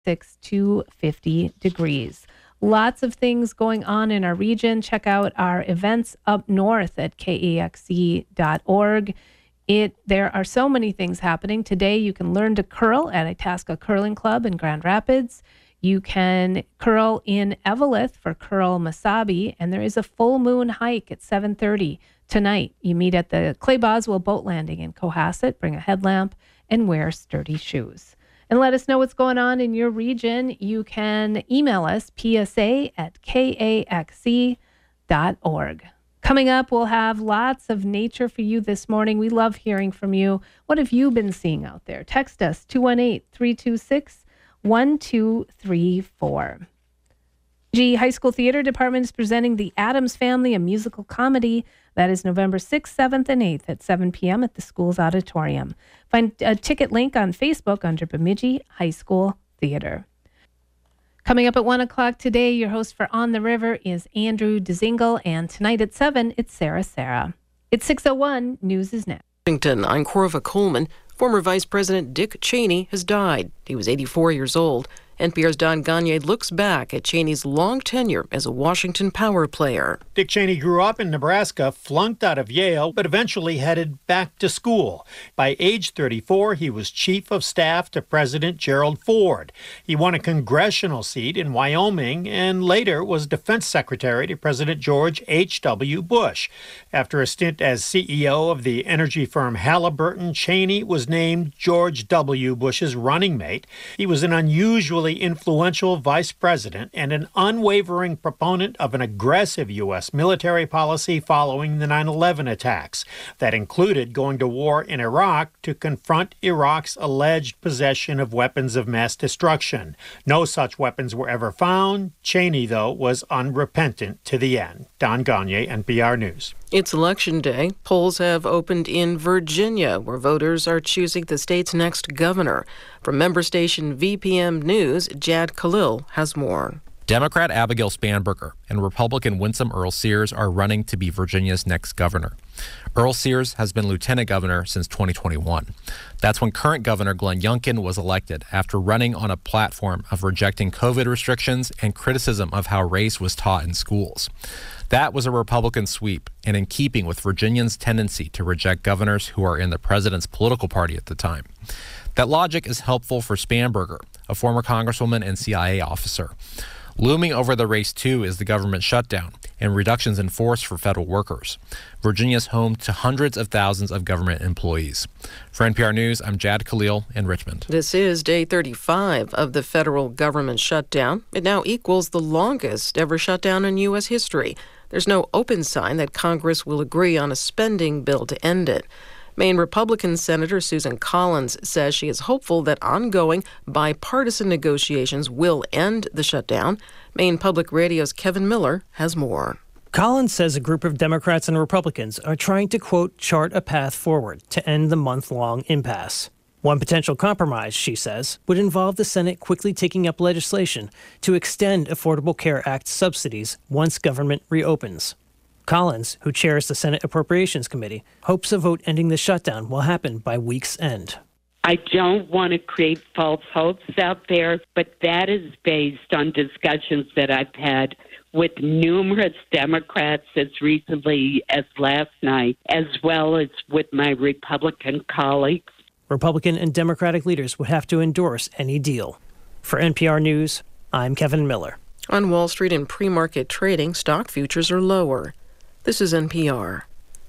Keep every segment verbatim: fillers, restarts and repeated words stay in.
six to fifty degrees. Lots of things going on in our region. Check out our events up north at K A X E dot org. It, there are so many things happening. Today, you can learn to curl at Itasca Curling Club in Grand Rapids. You can curl in Eveleth for Curl Masabi, and there is a full moon hike at seven thirty tonight. You meet at the Clay Boswell Boat Landing in Cohasset. Bring a headlamp and wear sturdy shoes. And let us know what's going on in your region. You can email us, P S A at K A X E dot org. Coming up, we'll have lots of nature for you this morning. We love hearing from you. What have you been seeing out there? Text us, two one eight, three two six, one two three four. G High School Theater Department is presenting The Addams Family, a musical comedy. That is November sixth, seventh, and eighth at seven p.m. at the school's auditorium. Find a ticket link on Facebook under Bemidji High School Theater. Coming up at one o'clock today, your host for On the River is Andrew Dezingle, and tonight at seven, it's Sarah Sarah. It's six oh one, news is next. Washington, I'm Corva Coleman. Former Vice President Dick Cheney has died. He was eighty-four years old. N P R's Don Gagne looks back at Cheney's long tenure as a Washington power player. Dick Cheney grew up in Nebraska, flunked out of Yale, but eventually headed back to school. By age thirty-four, he was chief of staff to President Gerald Ford. He won a congressional seat in Wyoming and later was defense secretary to President George H W. Bush. After a stint as C E O of the energy firm Halliburton, Cheney was named George W. Bush's running mate. He was an unusually influential vice president and an unwavering proponent of an aggressive U S military policy following the nine eleven attacks. That included going to war in Iraq to confront Iraq's alleged possession of weapons of mass destruction. No such weapons were ever found. Cheney, though, was unrepentant to the end. Don Gagne, N P R News. It's Election Day. Polls have opened in Virginia, where voters are choosing the state's next governor. From member station V P M News, Jad Khalil has more. Democrat Abigail Spanberger and Republican Winsome Earl Sears are running to be Virginia's next governor. Earl Sears has been lieutenant governor since twenty twenty-one. That's when current Governor Glenn Youngkin was elected after running on a platform of rejecting COVID restrictions and criticism of how race was taught in schools. That was a Republican sweep and in keeping with Virginians' tendency to reject governors who are in the president's political party at the time. That logic is helpful for Spanberger, a former congresswoman and C I A officer. Looming over the race, too, is the government shutdown and reductions in force for federal workers. Virginia's home to hundreds of thousands of government employees. For N P R News, I'm Jad Khalil in Richmond. This is day thirty-five of the federal government shutdown. It now equals the longest ever shutdown in U S history. There's no open sign that Congress will agree on a spending bill to end it. Maine Republican Senator Susan Collins says she is hopeful that ongoing bipartisan negotiations will end the shutdown. Maine Public Radio's Kevin Miller has more. Collins says a group of Democrats and Republicans are trying to, quote, chart a path forward to end the month-long impasse. One potential compromise, she says, would involve the Senate quickly taking up legislation to extend Affordable Care Act subsidies once government reopens. Collins, who chairs the Senate Appropriations Committee, hopes a vote ending the shutdown will happen by week's end. I don't want to create false hopes out there, but that is based on discussions that I've had with numerous Democrats as recently as last night, as well as with my Republican colleagues. Republican and Democratic leaders would have to endorse any deal. For N P R News, I'm Kevin Miller. On Wall Street and pre-market trading, stock futures are lower. This is N P R.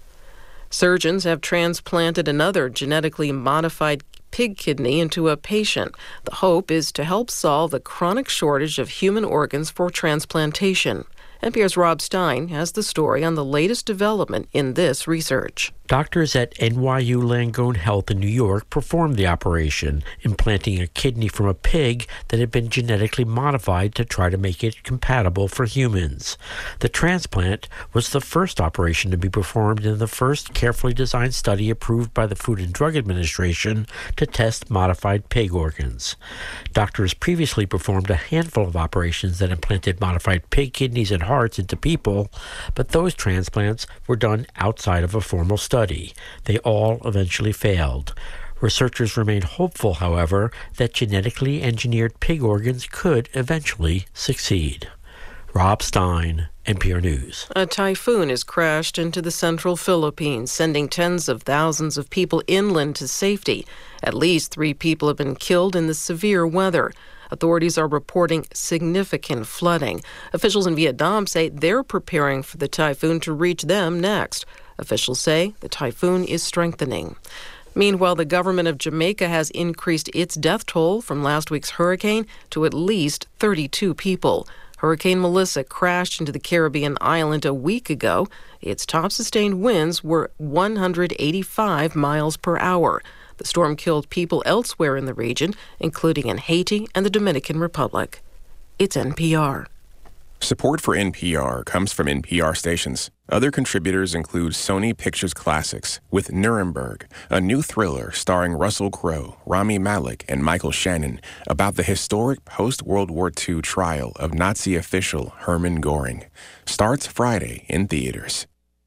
Surgeons have transplanted another genetically modified pig kidney into a patient. The hope is to help solve the chronic shortage of human organs for transplantation. N P R's Rob Stein has the story on the latest development in this research. Doctors at N Y U Langone Health in New York performed the operation, implanting a kidney from a pig that had been genetically modified to try to make it compatible for humans. The transplant was the first operation to be performed in the first carefully designed study approved by the Food and Drug Administration to test modified pig organs. Doctors previously performed a handful of operations that implanted modified pig kidneys and hearts into people, but those transplants were done outside of a formal study. They all eventually failed. Researchers remain hopeful, however, that genetically engineered pig organs could eventually succeed. Rob Stein, N P R News. A typhoon has crashed into the central Philippines, sending tens of thousands of people inland to safety. At least three people have been killed in the severe weather. Authorities are reporting significant flooding. Officials in Vietnam say they're preparing for the typhoon to reach them next. Officials say the typhoon is strengthening. Meanwhile, the government of Jamaica has increased its death toll from last week's hurricane to at least thirty-two people. Hurricane Melissa crashed into the Caribbean island a week ago. Its top sustained winds were one hundred eighty-five miles per hour. The storm killed people elsewhere in the region, including in Haiti and the Dominican Republic. It's N P R. Support for N P R comes from N P R stations. Other contributors include Sony Pictures Classics with Nuremberg, a new thriller starring Russell Crowe, Rami Malek, and Michael Shannon about the historic post-World War Two trial of Nazi official Hermann Göring. Starts Friday in theaters.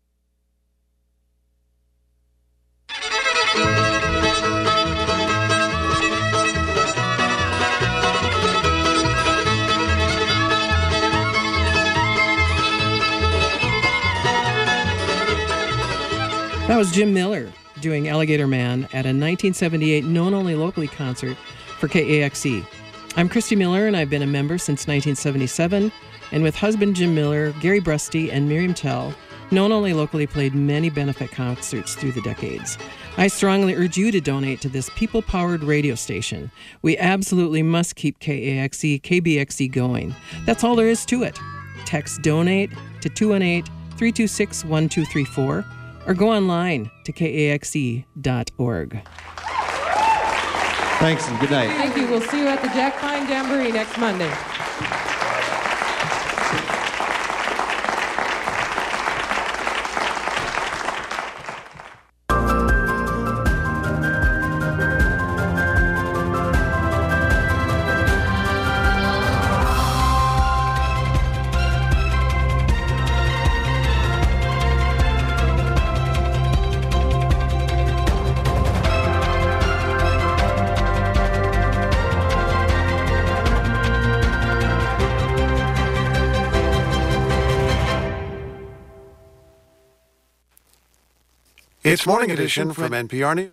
That was Jim Miller doing Alligator Man at a nineteen seventy-eight Known Only Locally concert for K A X E. I'm Christy Miller, and I've been a member since nineteen seventy-seven, and with husband Jim Miller, Gary Brusty, and Miriam Tell, Known Only Locally played many benefit concerts through the decades. I strongly urge you to donate to this people-powered radio station. We absolutely must keep K A X E, K B X E going. That's all there is to it. Text DONATE to two one eight, three two six, one two three four or go online to K A X E dot org. Thanks and good night. Thank you. We'll see you at the Jack Pine Jamboree next Monday. It's Morning Edition from N P R News.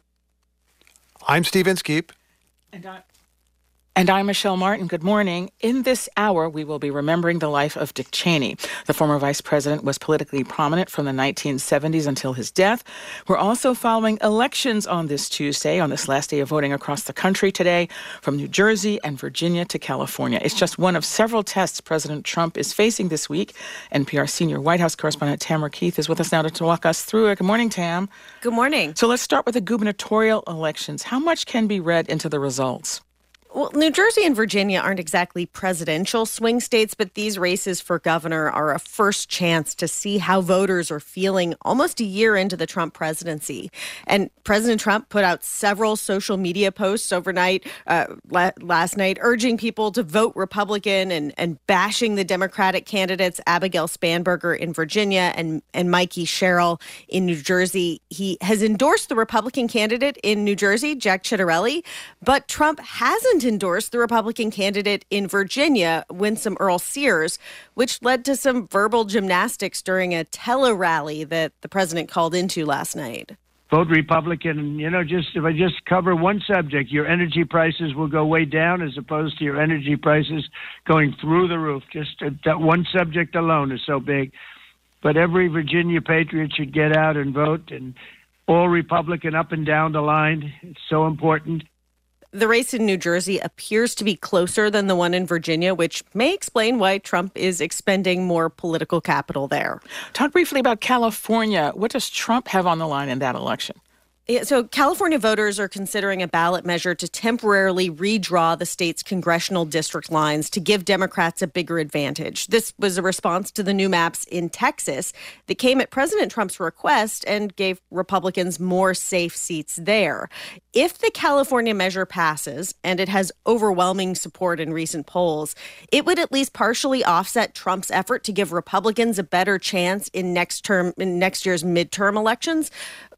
I'm Steve Inskeep. And I, and I'm Michelle Martin. Good morning. In this hour, we will be remembering the life of Dick Cheney. The former vice president was politically prominent from the nineteen seventies until his death. We're also following elections on this Tuesday, on this last day of voting across the country today, from New Jersey and Virginia to California. It's just one of several tests President Trump is facing this week. N P R senior White House correspondent Tamara Keith is with us now to walk us through it. Good morning, Tam. Good morning. So let's start with the gubernatorial elections. How much can be read into the results? Well, New Jersey and Virginia aren't exactly presidential swing states, but these races for governor are a first chance to see how voters are feeling almost a year into the Trump presidency. And President Trump put out several social media posts overnight, uh, la- last night, urging people to vote Republican and, and bashing the Democratic candidates, Abigail Spanberger in Virginia and, and Mikey Sherrill in New Jersey. He has endorsed the Republican candidate in New Jersey, Jack Ciattarelli, but Trump hasn't endorsed the Republican candidate in Virginia, Winsome Earle-Sears, which led to some verbal gymnastics during a tele-rally that the president called into last night. Vote Republican, and, you know, just if I just cover one subject, your energy prices will go way down as opposed to your energy prices going through the roof. Just uh, that one subject alone is so big. But every Virginia patriot should get out and vote, and all Republican up and down the line. It's so important. The race in New Jersey appears to be closer than the one in Virginia, which may explain why Trump is expending more political capital there. Talk briefly about California. What does Trump have on the line in that election? Yeah, so California voters are considering a ballot measure to temporarily redraw the state's congressional district lines to give Democrats a bigger advantage. This was a response to the new maps in Texas that came at President Trump's request and gave Republicans more safe seats there. If the California measure passes, and it has overwhelming support in recent polls, it would at least partially offset Trump's effort to give Republicans a better chance in next term in next year's midterm elections.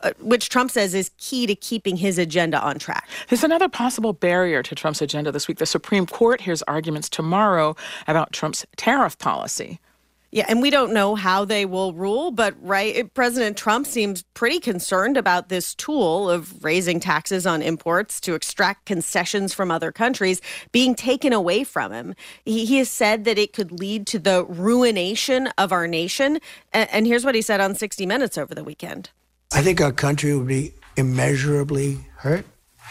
uh, which Trump says is key to keeping his agenda on track. There's another possible barrier to Trump's agenda this week. The Supreme Court hears arguments tomorrow about Trump's tariff policy. Yeah, and we don't know how they will rule, but right, President Trump seems pretty concerned about this tool of raising taxes on imports to extract concessions from other countries being taken away from him. He, he has said that it could lead to the ruination of our nation. And, and here's what he said on sixty minutes over the weekend. I think our country will be immeasurably hurt.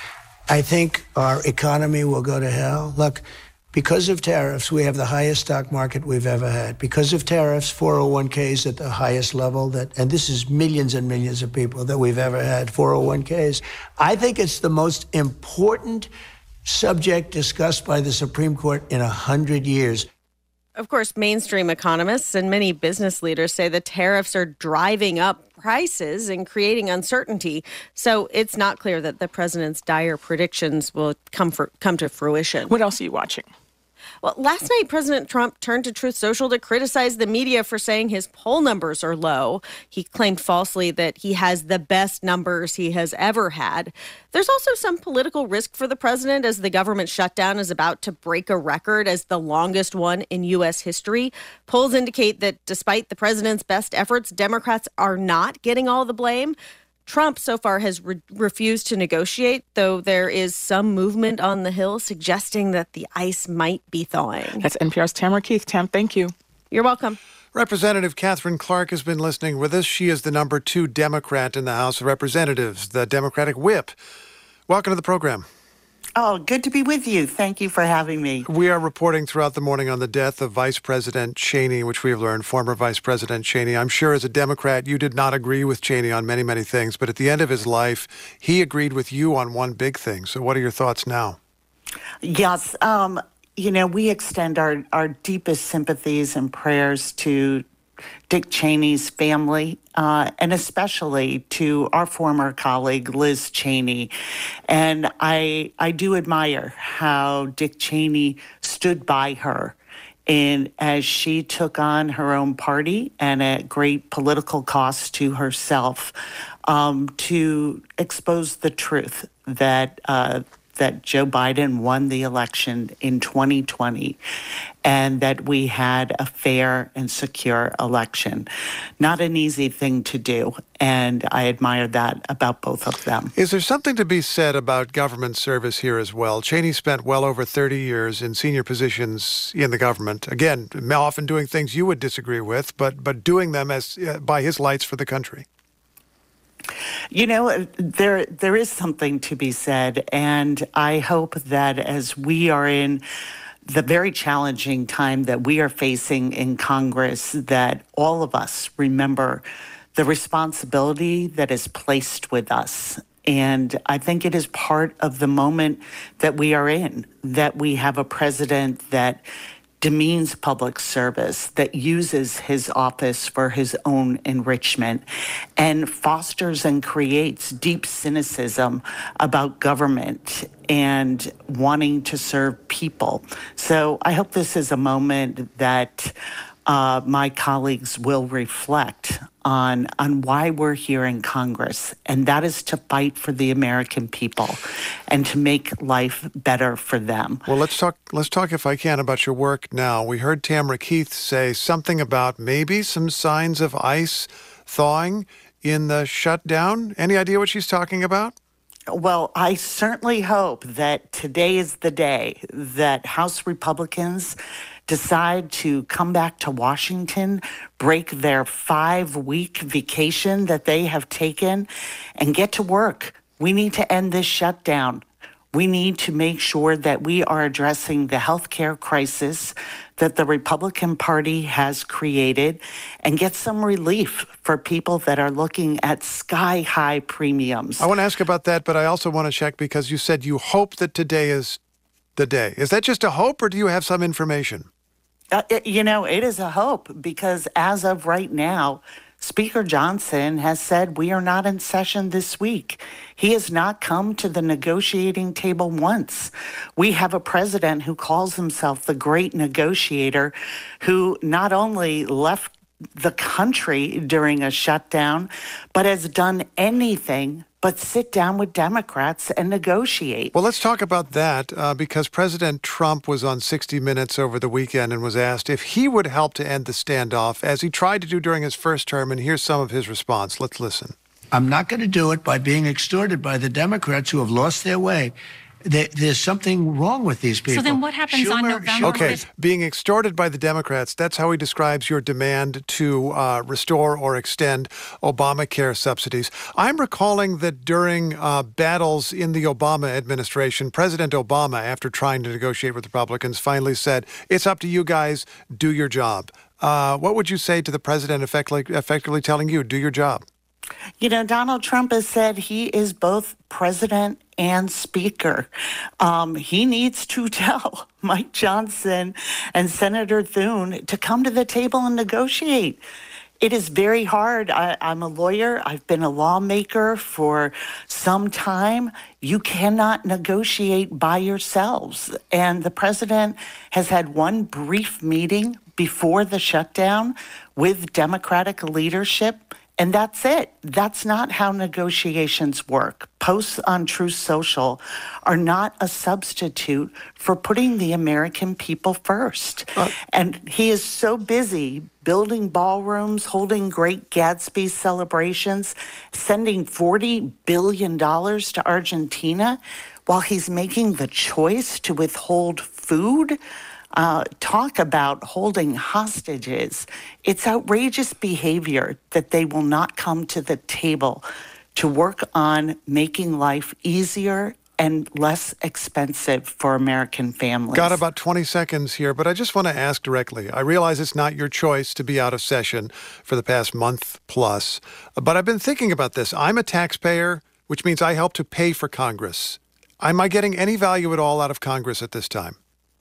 I think our economy will go to hell. Look, because of tariffs, we have the highest stock market we've ever had. Because of tariffs, four oh one k's at the highest level, that, and this is millions and millions of people that we've ever had, four oh one k's. I think it's the most important subject discussed by the Supreme Court in a hundred years. Of course, mainstream economists and many business leaders say the tariffs are driving up prices and creating uncertainty. So it's not clear that the president's dire predictions will come for, come to fruition. What else are you watching? Well, last night, President Trump turned to Truth Social to criticize the media for saying his poll numbers are low. He claimed falsely that he has the best numbers he has ever had. There's also some political risk for the president as the government shutdown is about to break a record as the longest one in U S history. Polls indicate that despite the president's best efforts, Democrats are not getting all the blame. Trump so far has re- refused to negotiate, though there is some movement on the Hill suggesting that the ice might be thawing. That's N P R's Tamara Keith. Tam, thank you. You're welcome. Representative Catherine Clark has been listening with us. She is the number two Democrat in the House of Representatives, the Democratic whip. Welcome to the program. Oh, good to be with you. Thank you for having me. We are reporting throughout the morning on the death of Vice President Cheney, which we have learned, former Vice President Cheney. I'm sure as a Democrat, you did not agree with Cheney on many, many things, but at the end of his life, he agreed with you on one big thing. So what are your thoughts now? Yes. Um, you know, we extend our, our deepest sympathies and prayers to Dick Cheney's family, uh, and especially to our former colleague, Liz Cheney. And I, I do admire how Dick Cheney stood by her in as she took on her own party and at great political cost to herself um, to expose the truth that uh, that Joe Biden won the election in twenty twenty and that we had a fair and secure election. Not an easy thing to do, and I admire that about both of them. Is there something to be said about government service here as well? Cheney spent well over thirty years in senior positions in the government. Again, often doing things you would disagree with, but but doing them as uh, by his lights for the country. You know, there there is something to be said, and I hope that as we are in the very challenging time that we are facing in Congress, that all of us remember the responsibility that is placed with us. And I think it is part of the moment that we are in, that we have a president that demeans public service, that uses his office for his own enrichment, and fosters and creates deep cynicism about government and wanting to serve people. So I hope this is a moment that uh, my colleagues will reflect on on why we're here in Congress, and that is to fight for the American people and to make life better for them. Well, let's talk, let's talk, if I can, about your work now. We heard Tamara Keith say something about maybe some signs of ice thawing in the shutdown. Any idea what she's talking about? Well, I certainly hope that today is the day that House Republicans decide to come back to Washington, break their five-week vacation that they have taken, and get to work. We need to end this shutdown. We need to make sure that we are addressing the healthcare crisis that the Republican Party has created and get some relief for people that are looking at sky-high premiums. I want to ask about that, but I also want to check because you said you hope that today is the day. Is that just a hope, or do you have some information? Uh, it, you know, it is a hope because as of right now, Speaker Johnson has said we are not in session this week. He has not come to the negotiating table once. We have a president who calls himself the great negotiator, who not only left the country during a shutdown, but has done anything but sit down with Democrats and negotiate. Well, let's talk about that uh, because President Trump was on sixty minutes over the weekend and was asked if he would help to end the standoff, as he tried to do during his first term. And here's some of his response. Let's listen. I'm not going to do it by being extorted by the Democrats who have lost their way. There, there's something wrong with these people. So then what happens Schumer, on November? Okay, being extorted by the Democrats, that's how he describes your demand to uh, restore or extend Obamacare subsidies. I'm recalling that during uh, battles in the Obama administration, President Obama, after trying to negotiate with Republicans, finally said, it's up to you guys, do your job. Uh, what would you say to the president effectively, effectively telling you, do your job? You know, Donald Trump has said he is both president and speaker. Um, he needs to tell Mike Johnson and Senator Thune to come to the table and negotiate. It is very hard. I, I'm a lawyer. I've been a lawmaker for some time. You cannot negotiate by yourselves. And the president has had one brief meeting before the shutdown with Democratic leadership. And that's it. That's not how negotiations work. Posts on Truth Social are not a substitute for putting the American people first. Uh, and he is so busy building ballrooms, holding Great Gatsby celebrations, sending forty billion dollars to Argentina while he's making the choice to withhold food. Uh, talk about holding hostages. It's outrageous behavior that they will not come to the table to work on making life easier and less expensive for American families. Got about twenty seconds here, but I just want to ask directly. I realize it's not your choice to be out of session for the past month plus, but I've been thinking about this. I'm a taxpayer, which means I help to pay for Congress. Am I getting any value at all out of Congress at this time?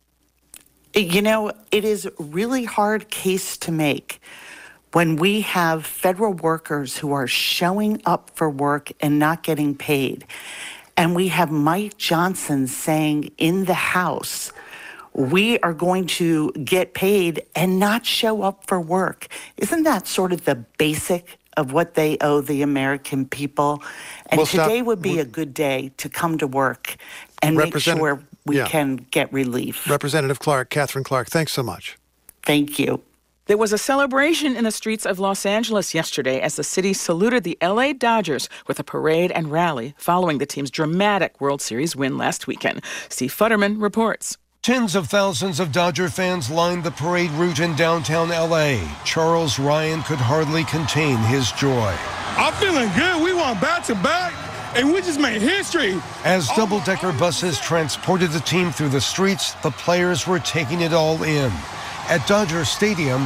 You know, it is a really hard case to make when we have federal workers who are showing up for work and not getting paid. And we have Mike Johnson saying in the House, we are going to get paid and not show up for work. Isn't that sort of the basic of what they owe the American people? And well, today stop. would be a good day to come to work and make sure we yeah. can get relief. Representative Clark, Catherine Clark, thanks so much. Thank you. There was a celebration in the streets of Los Angeles yesterday as the city saluted the L A Dodgers with a parade and rally following the team's dramatic World Series win last weekend. Steve Futterman reports. Tens of thousands of Dodger fans lined the parade route in downtown L A. Charles Ryan could hardly contain his joy. I'm feeling good. We won back-to-back, and we just made history. As double-decker buses transported the team through the streets, the players were taking it all in. At Dodger Stadium,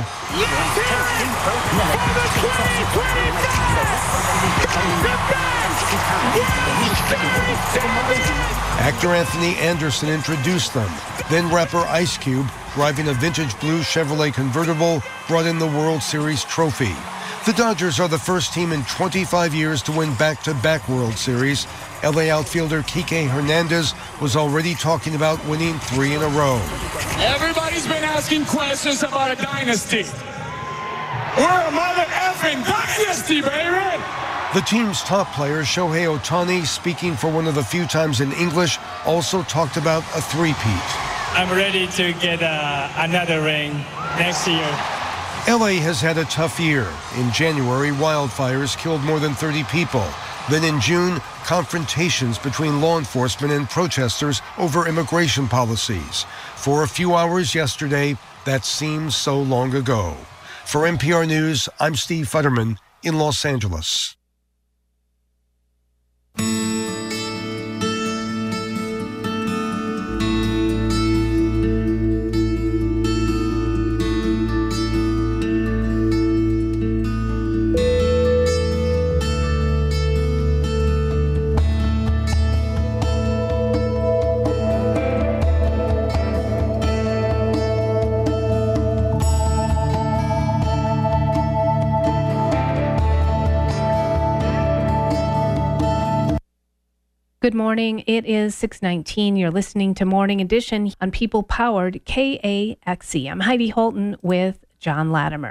actor Anthony Anderson introduced them. Then rapper Ice Cube, driving a vintage blue Chevrolet convertible, brought in the World Series trophy. The Dodgers are the first team in twenty-five years to win back-to-back World Series. L A outfielder Kike Hernandez was already talking about winning three in a row. Everybody's been asking questions about a dynasty. We're a mother effing dynasty, baby! The team's top player, Shohei Ohtani, speaking for one of the few times in English, also talked about a three-peat. I'm ready to get uh, another ring next year. L A has had a tough year. In January, wildfires killed more than thirty people. Then in June, confrontations between law enforcement and protesters over immigration policies. For a few hours yesterday, that seems so long ago. For N P R News, I'm Steve Futterman in Los Angeles. Good morning. It is six nineteen. You're listening to Morning Edition on People Powered K A X E. I'm Heidi Holton with John Latimer.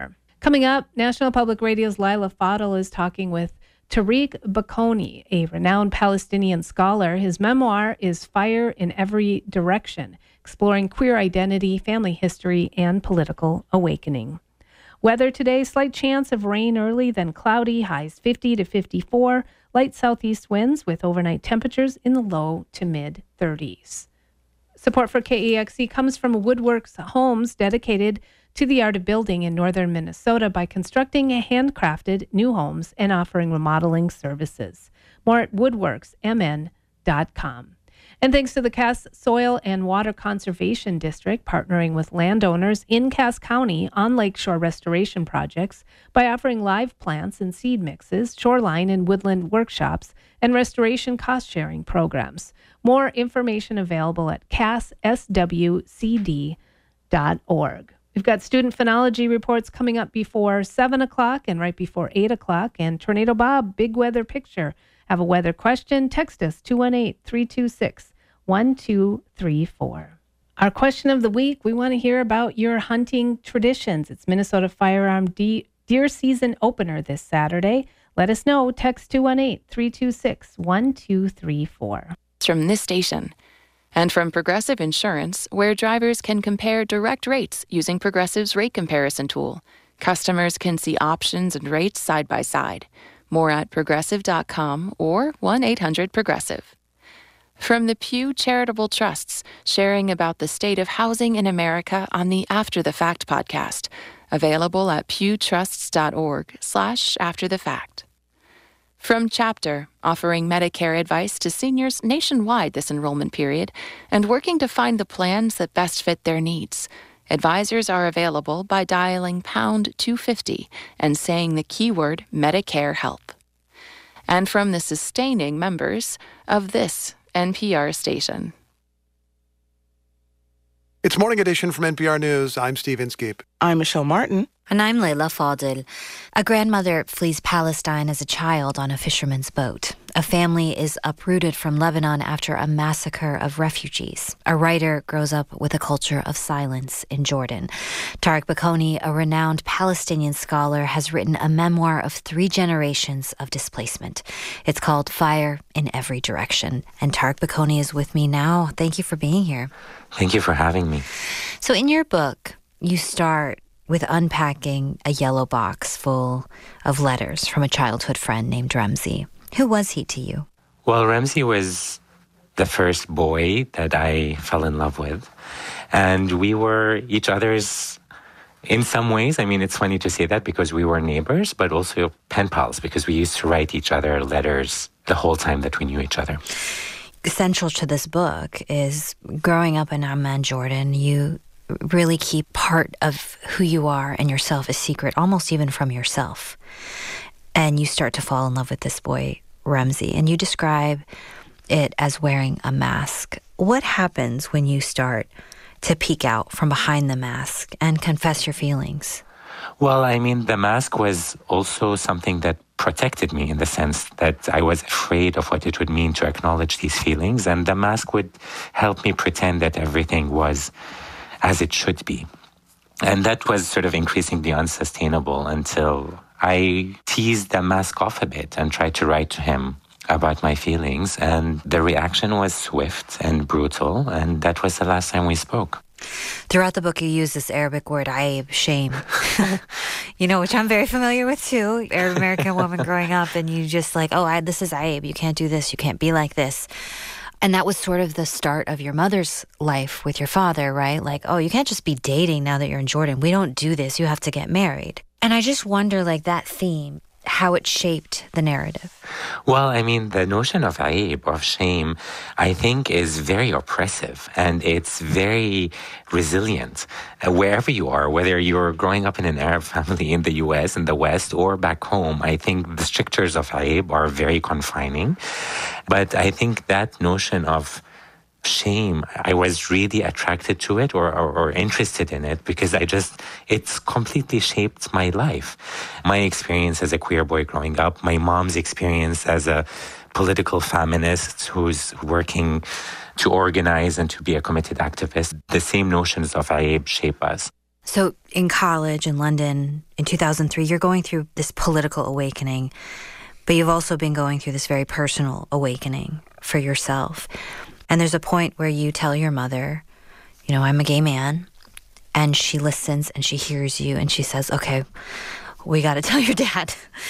Coming up, National Public Radio's Lila Fadel is talking with Tariq Bocconi, a renowned Palestinian scholar. His memoir is Fire in Every Direction, exploring queer identity, family history, and political awakening. Weather today, slight chance of rain early, then cloudy, highs fifty to fifty-four, light southeast winds with overnight temperatures in the low to mid thirties. Support for K E X E comes from Woodworks Homes, dedicated to the art of building in northern Minnesota by constructing handcrafted new homes and offering remodeling services. More at woodworks m n dot com. And thanks to the Cass Soil and Water Conservation District, partnering with landowners in Cass County on lakeshore restoration projects by offering live plants and seed mixes, shoreline and woodland workshops, and restoration cost-sharing programs. More information available at cass s w c d dot org. We've got student phenology reports coming up before seven o'clock and right before eight o'clock. And Tornado Bob, big weather picture. Have a weather question? Text us two one eight, three two six, one two three four. Our question of the week, we want to hear about your hunting traditions. It's Minnesota Firearm De- Deer Season Opener this Saturday. Let us know. Text two one eight, three two six, one two three four. From this station. And from Progressive Insurance, where drivers can compare direct rates using Progressive's rate comparison tool. Customers can see options and rates side by side. More at progressive dot com or one eight hundred progressive. From the Pew Charitable Trusts, sharing about the state of housing in America on the After the Fact podcast. Available at pewtrusts.org slash after the fact. From Chapter, offering Medicare advice to seniors nationwide this enrollment period and working to find the plans that best fit their needs. Advisors are available by dialing pound two fifty and saying the keyword Medicare Help. And from the sustaining members of this N P R station. It's Morning Edition from N P R News. I'm Steve Inskeep. I'm Michelle Martin. And I'm Layla Fadel. A grandmother flees Palestine as a child on a fisherman's boat. A family is uprooted from Lebanon after a massacre of refugees. A writer grows up with a culture of silence in Jordan. Tariq Bocconi, a renowned Palestinian scholar, has written a memoir of three generations of displacement. It's called Fire in Every Direction. And Tariq Bocconi is with me now. Thank you for being here. Thank you for having me. So in your book, you start with unpacking a yellow box full of letters from a childhood friend named Ramzi. Who was he to you? Well, Ramzi was the first boy that I fell in love with. And we were each other's, in some ways, I mean, it's funny to say that because we were neighbors, but also pen pals because we used to write each other letters the whole time that we knew each other. Central to this book is growing up in Amman, Jordan, you really keep part of who you are and yourself a secret, almost even from yourself. And you start to fall in love with this boy, Ramzi, and you describe it as wearing a mask. What happens when you start to peek out from behind the mask and confess your feelings? Well, I mean, the mask was also something that protected me in the sense that I was afraid of what it would mean to acknowledge these feelings, and the mask would help me pretend that everything was as it should be. And that was sort of increasingly unsustainable until I teased the mask off a bit and tried to write to him about my feelings. And the reaction was swift and brutal. And that was the last time we spoke. Throughout the book, you use this Arabic word, aib, shame, you know, which I'm very familiar with too. Arab American woman growing up, and you just like, oh, I, this is aib. You can't do this. You can't be like this. And that was sort of the start of your mother's life with your father, right? Like, oh, you can't just be dating now that you're in Jordan. We don't do this. You have to get married. And I just wonder, like, that theme, how it shaped the narrative. Well, I mean, the notion of aib, of shame, I think is very oppressive and it's very resilient. Uh, wherever you are, whether you're growing up in an Arab family in the U S, in the West, or back home, I think the strictures of aib are very confining. But I think that notion of shame, I was really attracted to it or, or, or interested in it because I just, it's completely shaped my life. My experience as a queer boy growing up, my mom's experience as a political feminist who's working to organize and to be a committed activist, the same notions of aib shape us. So in college in London in two thousand three, you're going through this political awakening, but you've also been going through this very personal awakening for yourself. And there's a point where you tell your mother, you know, I'm a gay man, and she listens and she hears you and she says, okay, we got to tell your dad.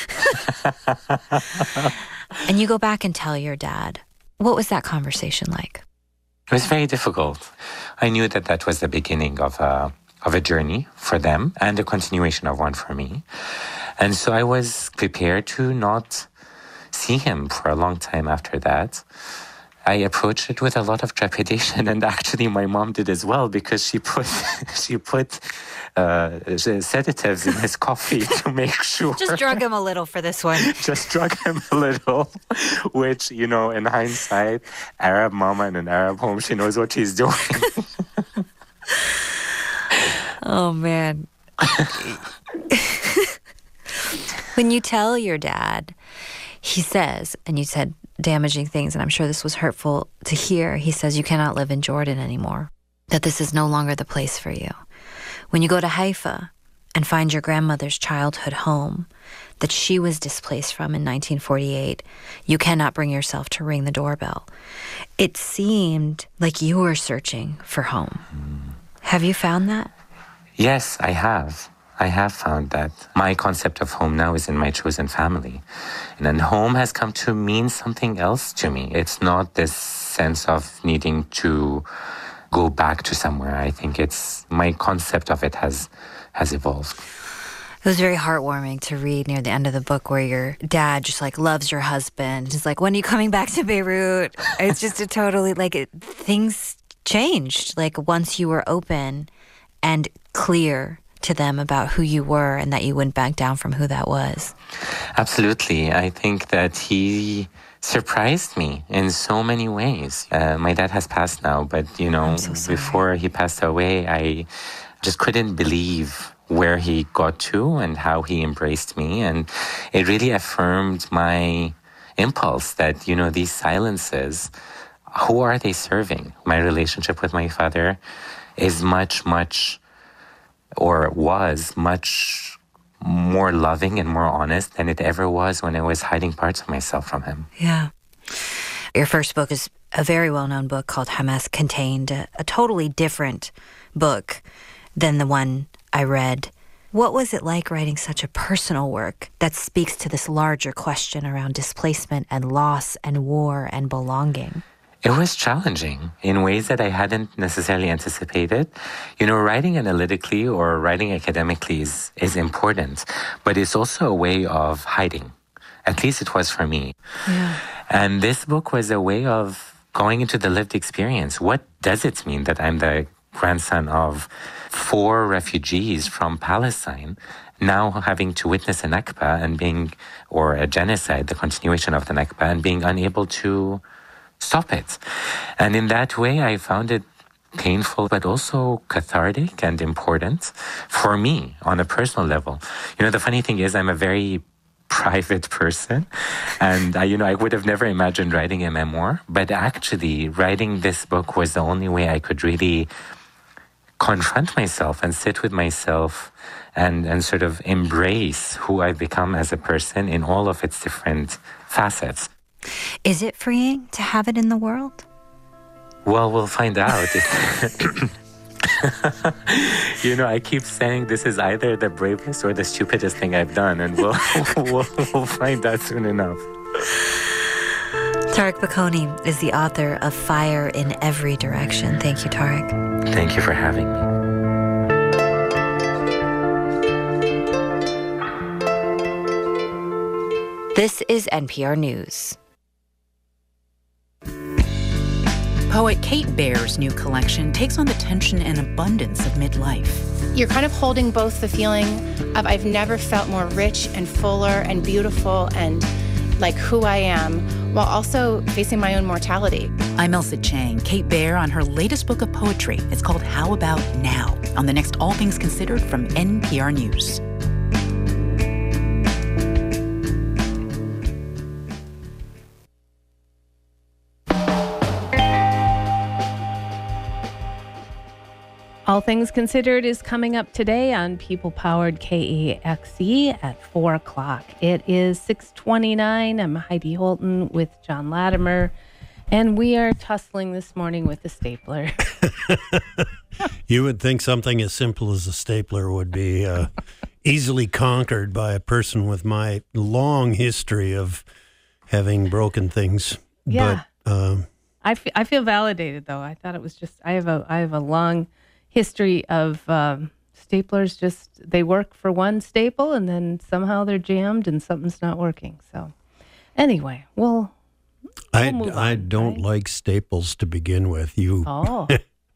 And you go back and tell your dad. What was that conversation like? It was very difficult. I knew that that was the beginning of a, of a journey for them and a continuation of one for me. And so I was prepared to not see him for a long time after that. I approached it with a lot of trepidation, and actually my mom did as well, because she put she put uh, sedatives in his coffee to make sure. Just drug him a little for this one. Just drug him a little, which, you know, in hindsight, Arab mama in an Arab home, she knows what she's doing. Oh, man. When you tell your dad, he says, and you said damaging things, and I'm sure this was hurtful to hear, he says you cannot live in Jordan anymore, that this is no longer the place for you. When you go to Haifa and find your grandmother's childhood home that she was displaced from in nineteen forty-eight, you cannot bring yourself to ring the doorbell. It seemed like you were searching for home. Mm. Have you found that? Yes, I have. I have found that my concept of home now is in my chosen family. And then home has come to mean something else to me. It's not this sense of needing to go back to somewhere. I think it's my concept of it has has evolved. It was very heartwarming to read near the end of the book where your dad just like loves your husband. He's like, when are you coming back to Beirut? It's just a totally like it, things changed. Like once you were open and clear to them about who you were and that you wouldn't back down from who that was. Absolutely. I think that he surprised me in so many ways. Uh, my dad has passed now, but, you know, so before he passed away, I just couldn't believe where he got to and how he embraced me. And it really affirmed my impulse that, you know, these silences, who are they serving? My relationship with my father is much, much or was much more loving and more honest than it ever was when I was hiding parts of myself from him. Yeah. Your first book is a very well-known book called Hamas Contained, a, a totally different book than the one I read. What was it like writing such a personal work that speaks to this larger question around displacement and loss and war and belonging? It was challenging in ways that I hadn't necessarily anticipated. You know, writing analytically or writing academically is, is important, but it's also a way of hiding. At least it was for me. Yeah. And this book was a way of going into the lived experience. What does it mean that I'm the grandson of four refugees from Palestine, now having to witness a Nakba and being, or a genocide, the continuation of the Nakba, and being unable to stop it. And in that way, I found it painful, but also cathartic and important for me on a personal level. You know, the funny thing is I'm a very private person, and I, you know, I would have never imagined writing a memoir, but actually writing this book was the only way I could really confront myself and sit with myself and, and sort of embrace who I've become as a person in all of its different facets. Is it freeing to have it in the world? Well, we'll find out. You know, I keep saying this is either the bravest or the stupidest thing I've done, and we'll, we'll, we'll find out soon enough. Tarek Bocconi is the author of Fire in Every Direction. Thank you, Tarek. Thank you for having me. This is N P R News. Poet Kate Baer's new collection takes on the tension and abundance of midlife. You're kind of holding both the feeling of I've never felt more rich and fuller and beautiful and like who I am, while also facing my own mortality. I'm Elsa Chang. Kate Baer on her latest book of poetry. It's called How About Now? On the next All Things Considered from N P R News. All Things Considered is coming up today on People-Powered K A X E at four o'clock. It is six twenty-nine. I'm Heidi Holton with John Latimer, and we are tussling this morning with the stapler. You would think something as simple as a stapler would be uh, easily conquered by a person with my long history of having broken things. Yeah. But, um, I, f- I feel validated, though. I thought it was just, I have a I have a long history of um, staplers. Just, they work for one staple, and then somehow they're jammed and something's not working. So anyway, we'll, we'll I, move I on, don't right? like staples to begin with. You. Oh.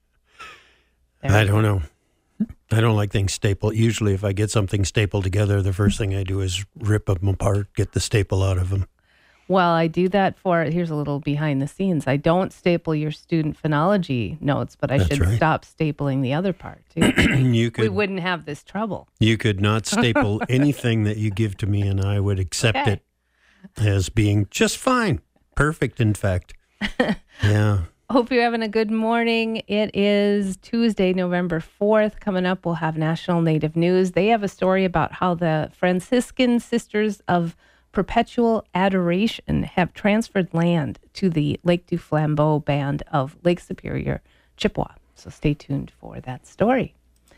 I don't know. I don't like things stapled. Usually if I get something stapled together, the first thing I do is rip them apart, get the staple out of them. Well, I do that for, here's a little behind the scenes. I don't staple your student phonology notes, but I That's should right. stop stapling the other part, too. You could, we wouldn't have this trouble. You could not staple anything that you give to me, and I would accept Okay. it as being just fine. Perfect, in fact. Yeah. Hope you're having a good morning. It is Tuesday, November fourth. Coming up, we'll have National Native News. They have a story about how the Franciscan Sisters of Perpetual Adoration have transferred land to the Lake du Flambeau Band of Lake Superior, Chippewa. So stay tuned for that story.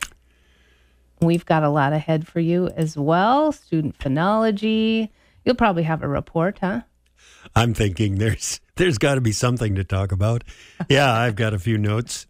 We've got a lot ahead for you as well. Student phonology. You'll probably have a report, huh? I'm thinking there's there's got to be something to talk about. Yeah, I've got a few notes.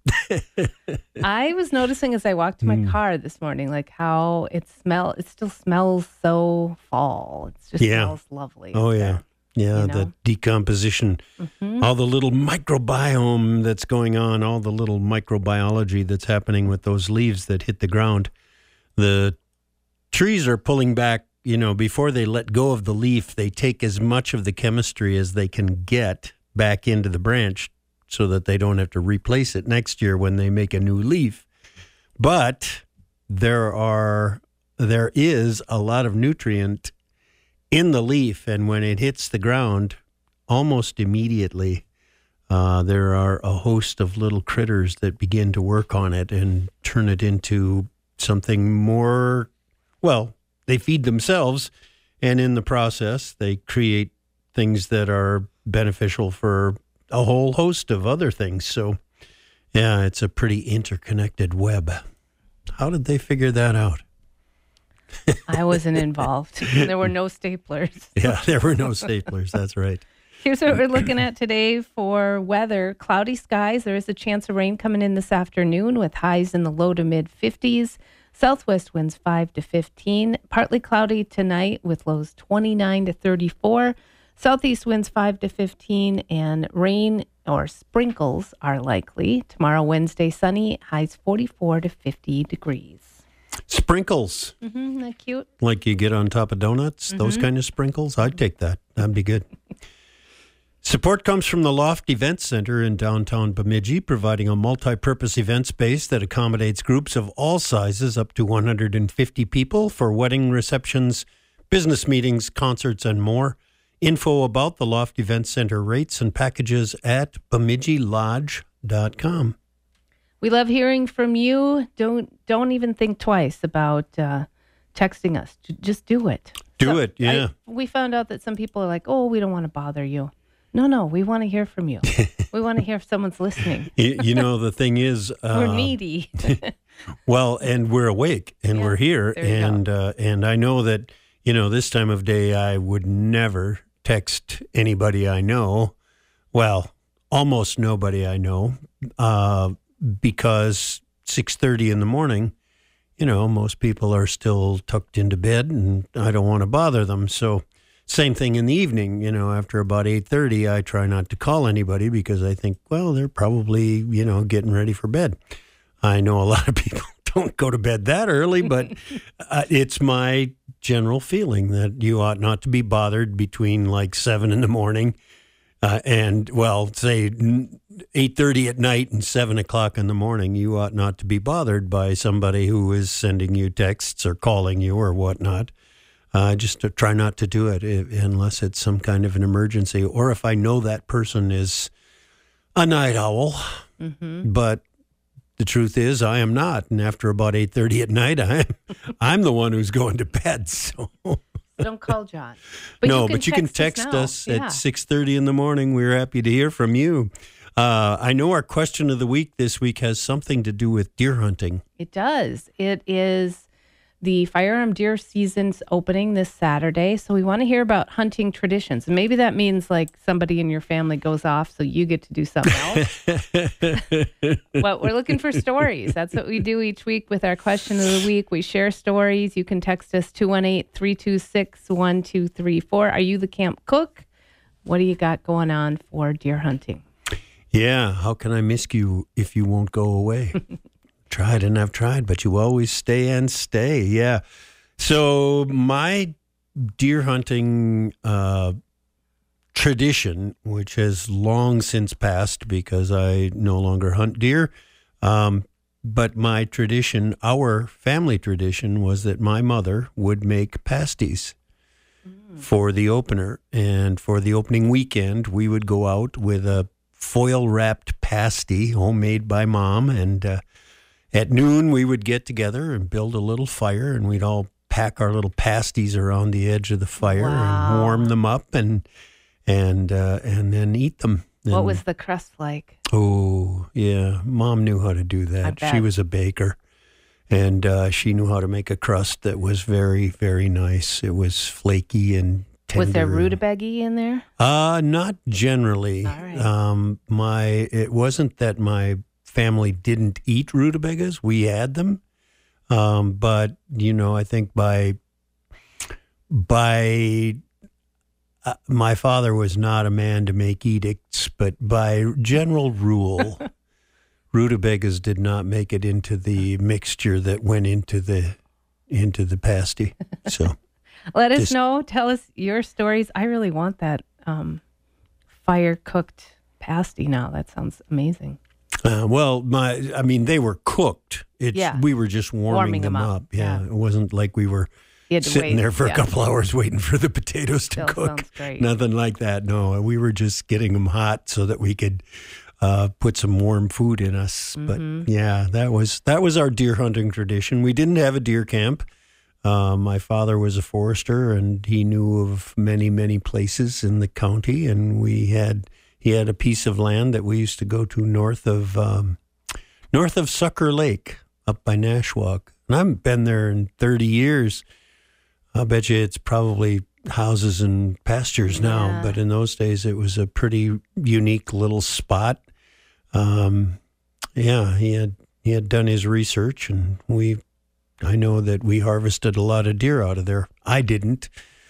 I was noticing as I walked to my Mm. car this morning, like how it smell. It still smells so fall. It just Yeah. smells lovely. Oh, yeah. Yeah, you the know? decomposition, Mhm. all the little microbiome that's going on, all the little microbiology that's happening with those leaves that hit the ground. The trees are pulling back, you know, before they let go of the leaf, they take as much of the chemistry as they can get back into the branch so that they don't have to replace it next year when they make a new leaf. But there are there is a lot of nutrient in the leaf, and when it hits the ground, almost immediately, uh, there are a host of little critters that begin to work on it and turn it into something more, well, they feed themselves, and in the process, they create things that are beneficial for a whole host of other things. So, yeah, it's a pretty interconnected web. How did they figure that out? I wasn't involved. There were no staplers. Yeah, there were no staplers. That's right. Here's what we're looking at today for weather. Cloudy skies. There is a chance of rain coming in this afternoon with highs in the low to mid fifties. Southwest winds five to fifteen. Partly cloudy tonight with lows twenty-nine to thirty-four. Southeast winds five to fifteen, and rain or sprinkles are likely. Tomorrow, Wednesday, sunny, highs forty-four to fifty degrees. Sprinkles, Mm-hmm, isn't that cute? like you get on top of donuts, those Mhm. kind of sprinkles. I'd take that. That'd be good. Support comes from the Loft Event Center in downtown Bemidji, providing a multi-purpose event space that accommodates groups of all sizes up to one hundred fifty people for wedding receptions, business meetings, concerts, and more. Info about the Loft Event Center rates and packages at bemidji lodge dot com. We love hearing from you. Don't don't even think twice about uh, texting us. J- Just do it. Do So it, yeah. I, we found out that some people are like, "Oh, we don't want to bother you." No, no, we want to hear from you. We want to hear if someone's listening. You, you know, the thing is... We're uh, needy. Well, and we're awake and Yeah, we're here, there you and uh, and I know that, you know, this time of day I would never text anybody I know. Well, almost nobody I know, uh, because six thirty in the morning, you know, most people are still tucked into bed, and I don't want to bother them. So, same thing in the evening. You know, after about eight thirty, I try not to call anybody because I think, well, they're probably, you know, getting ready for bed. I know a lot of people don't go to bed that early, but uh, it's my general feeling that you ought not to be bothered between like seven in the morning uh, and, well, say eight thirty at night and seven o'clock in the morning. You ought not to be bothered by somebody who is sending you texts or calling you or whatnot. Uh, just to try not to do it if, unless it's some kind of an emergency, or if I know that person is a night owl. Mm-hmm. But the truth is I am not. And after about eight thirty at night, I'm, I'm the one who's going to bed. So don't call John. But no, you can but you can text us, us yeah. at six thirty in the morning. We're happy to hear from you. Uh, I know our question of the week this week has something to do with deer hunting. It does. It is the firearm deer season's opening this Saturday. So we want to hear about hunting traditions. And maybe that means like somebody in your family goes off so you get to do something else. But we're looking for stories. That's what we do each week with our question of the week. We share stories. You can text us two one eight, three two six, one two three four. Are you the camp cook? What do you got going on for deer hunting? Yeah, how can I miss you if you won't go away? Tried and I've tried, but you always stay and stay. Yeah. So my deer hunting uh, tradition, which has long since passed because I no longer hunt deer, um, but my tradition, our family tradition, was that my mother would make pasties mm. for the opener. And for the opening weekend, we would go out with a foil-wrapped pasty, homemade by Mom, and uh, at noon we would get together and build a little fire, and we'd all pack our little pasties around the edge of the fire wow. and warm them up, and and uh, and then eat them. And, what was the crust like? Oh, yeah, Mom knew how to do that. She was a baker, and uh, she knew how to make a crust that was very, very nice. It was flaky and tender. Was there rutabaga in there? Uh, not generally. All right. Um, my it wasn't that my family didn't eat rutabagas. We had them. Um, but, you know, I think by, by uh, my father was not a man to make edicts, but by general rule, rutabagas did not make it into the mixture that went into the, into the pasty. So. Let us Just, know. Tell us your stories. I really want that um, fire-cooked pasty now. That sounds amazing. Uh, well, my, I mean, they were cooked. It's, yeah. We were just warming, warming them, them up. up. Yeah. yeah. It wasn't like we were sitting wait. there for yeah. a couple hours waiting for the potatoes to Still cook. Sounds great. Nothing like that. No, we were just getting them hot so that we could uh, put some warm food in us. Mm-hmm. But yeah, that was that was our deer hunting tradition. We didn't have a deer camp. Uh, my father was a forester, and he knew of many, many places in the county. And we had he had a piece of land that we used to go to north of um, north of Sucker Lake, up by Nashwauk. And I haven't been there in thirty years. I bet you it's probably houses and pastures now, yeah. but in those days it was a pretty unique little spot. Um, yeah, he had he had done his research, and we. I know that we harvested a lot of deer out of there. I didn't.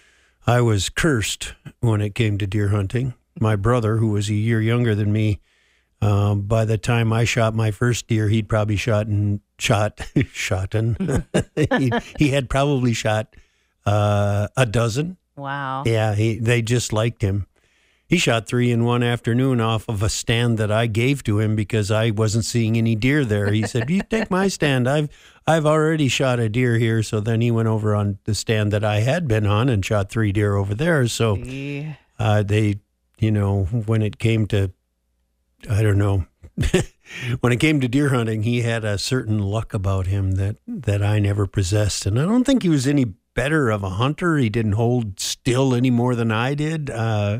I was cursed when it came to deer hunting. My brother, who was a year younger than me, um, by the time I shot my first deer, he'd probably shot and shot, shotten. he, he had probably shot uh, a dozen. Wow. Yeah, he, they just liked him. He shot three in one afternoon off of a stand that I gave to him because I wasn't seeing any deer there. He said, "You take my stand. I've I've already shot a deer here." So then he went over on the stand that I had been on and shot three deer over there. So uh, they, you know, when it came to, I don't know, when it came to deer hunting, he had a certain luck about him that, that I never possessed. And I don't think he was any better of a hunter. He didn't hold still any more than I did. Uh,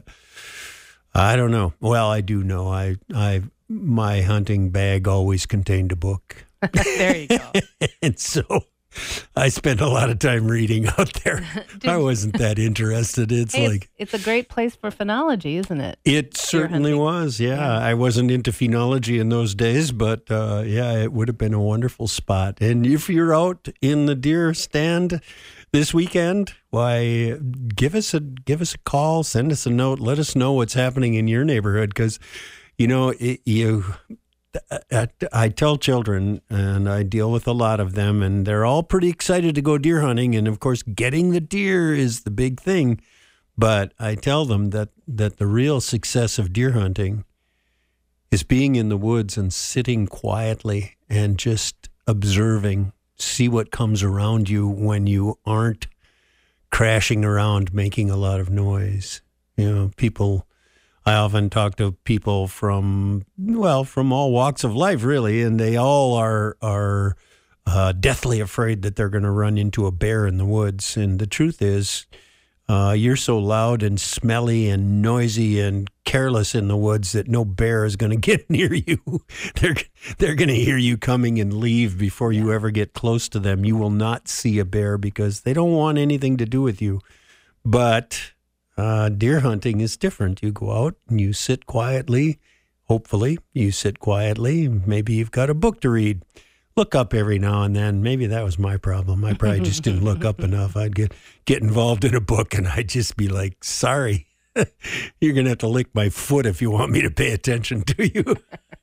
I don't know. Well, I do know. I, I, my hunting bag always contained a book. There you go. And so I spent a lot of time reading out there. I wasn't that interested. It's hey, like it's, it's a great place for phenology, isn't it? It certainly was. Yeah. yeah, I wasn't into phenology in those days, but uh, yeah, it would have been a wonderful spot. And if you're out in the deer stand this weekend, why give us a give us a call, send us a note, let us know what's happening in your neighborhood, because you know it, you. I, I tell children, and I deal with a lot of them, and they're all pretty excited to go deer hunting. And of course, getting the deer is the big thing. But I tell them that, that the real success of deer hunting is being in the woods and sitting quietly and just observing, see what comes around you when you aren't crashing around making a lot of noise. You know, people I often talk to people from, well, from all walks of life, really, and they all are are uh, deathly afraid that they're going to run into a bear in the woods. And the truth is, uh, you're so loud and smelly and noisy and careless in the woods that no bear is going to get near you. they're they're going to hear you coming and leave before you ever get close to them. You will not see a bear because they don't want anything to do with you. But uh, deer hunting is different. You go out and you sit quietly. Hopefully, you sit quietly. Maybe you've got a book to read. Look up every now and then. Maybe that was my problem. I probably just didn't look up enough. I'd get, get involved in a book and I'd just be like, sorry, you're going to have to lick my foot if you want me to pay attention to you.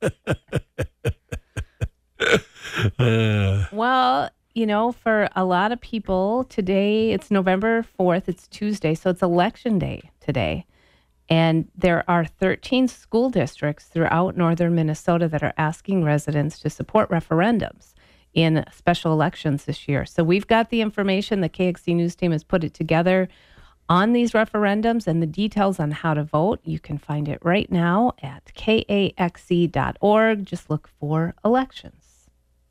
uh, well, you know, for a lot of people today, it's November fourth. It's Tuesday. So it's election day today. And there are thirteen school districts throughout northern Minnesota that are asking residents to support referendums in special elections this year. So we've got the information. The K X C News team has put it together on these referendums and the details on how to vote. You can find it right now at K A X C dot org. Just look for elections.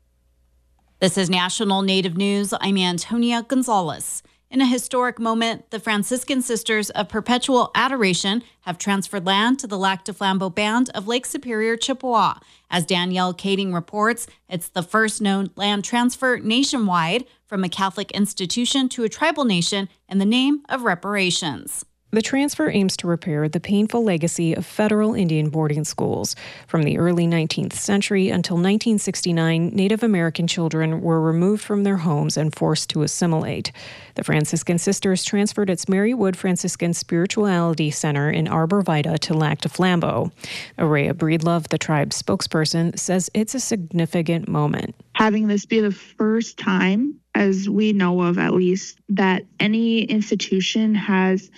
This is National Native News. I'm Antonia Gonzalez. In a historic moment, the Franciscan Sisters of Perpetual Adoration have transferred land to the Lac du Flambeau Band of Lake Superior, Chippewa. As Danielle Kading reports, it's the first known land transfer nationwide from a Catholic institution to a tribal nation in the name of reparations. The transfer aims to repair the painful legacy of federal Indian boarding schools. From the early nineteenth century until nineteen sixty-nine, Native American children were removed from their homes and forced to assimilate. The Franciscan Sisters transferred its Marywood Franciscan Spirituality Center in Arbor Vitae to Lac du Flambeau. Araya Breedlove, the tribe's spokesperson, says it's a significant moment. Having this be the first time, as we know of at least, that any institution has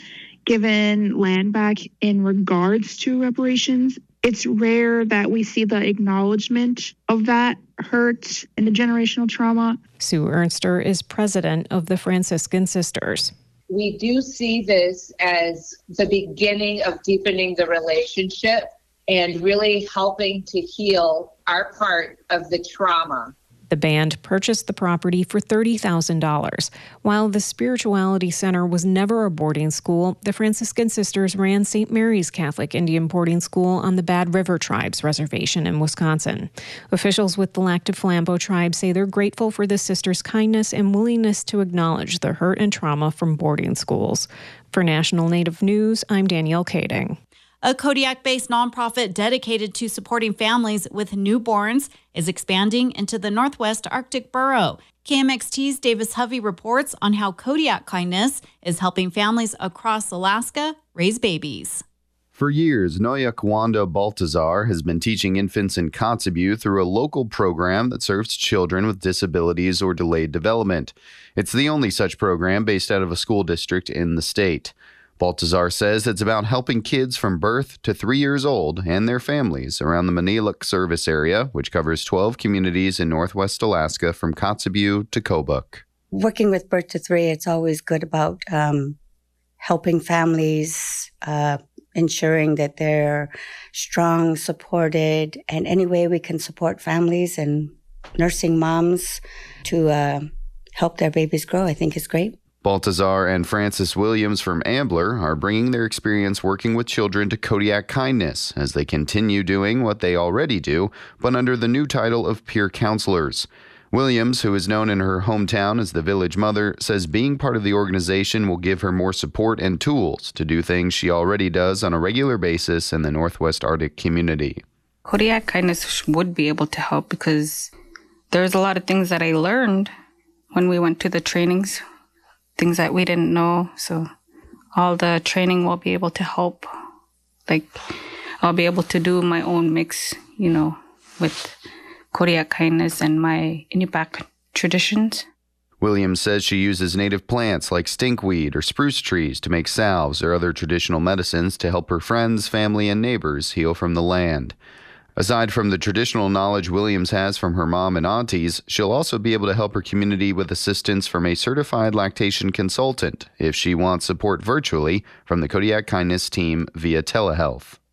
given land back in regards to reparations. It's rare that we see the acknowledgement of that hurt and the generational trauma. Sue Ernster is president of the Franciscan Sisters. We do see this as the beginning of deepening the relationship and really helping to heal our part of the trauma. The band purchased the property for thirty thousand dollars. While the Spirituality Center was never a boarding school, the Franciscan Sisters ran Saint Mary's Catholic Indian Boarding School on the Bad River Tribe's reservation in Wisconsin. Officials with the Lac du Flambeau tribe say they're grateful for the sisters' kindness and willingness to acknowledge the hurt and trauma from boarding schools. For National Native News, I'm Danielle Kading. A Kodiak-based nonprofit dedicated to supporting families with newborns is expanding into the Northwest Arctic borough. K M X T's Davis Hovey reports on how Kodiak Kindness is helping families across Alaska raise babies. For years, Noya Kwanda Baltazar has been teaching infants in Kotzebue through a local program that serves children with disabilities or delayed development. It's the only such program based out of a school district in the state. Baltazar says it's about helping kids from birth to three years old and their families around the Maniluk service area, which covers twelve communities in northwest Alaska from Kotzebue to Kobuk. Working with birth to three, it's always good about um, helping families, uh, ensuring that they're strong, supported, and any way we can support families and nursing moms to uh, help their babies grow, I think is great. Baltazar and Francis Williams from Ambler are bringing their experience working with children to Kodiak Kindness as they continue doing what they already do, but under the new title of peer counselors. Williams, who is known in her hometown as the village mother, says being part of the organization will give her more support and tools to do things she already does on a regular basis in the Northwest Arctic community. Kodiak Kindness would be able to help because there's a lot of things that I learned when we went to the trainings, things that we didn't know. So all the training will be able to help. Like, I'll be able to do my own mix, you know, with Kodiak Kindness and my Inupiaq traditions. Williams says she uses native plants like stinkweed or spruce trees to make salves or other traditional medicines to help her friends, family, and neighbors heal from the land. Aside from the traditional knowledge Williams has from her mom and aunties, she'll also be able to help her community with assistance from a certified lactation consultant if she wants support virtually from the Kodiak Kindness team via telehealth.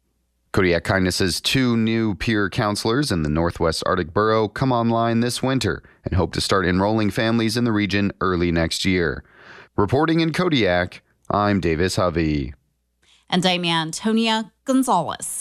Kodiak Kindness's two new peer counselors in the Northwest Arctic Borough come online this winter and hope to start enrolling families in the region early next year. Reporting in Kodiak, I'm Davis Hovey. And I'm Antonia Gonzalez.